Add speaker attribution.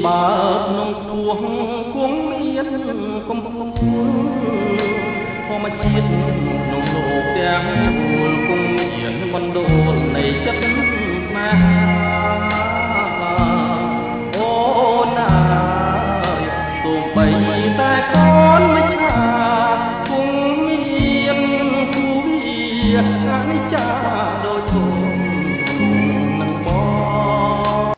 Speaker 1: បើក្នុងខ្ពស់គង់មានកំពុងធម្មជាតិក្នុងលោកទាំងមូលគង់មានបណ្ដូលនៃចិត្ត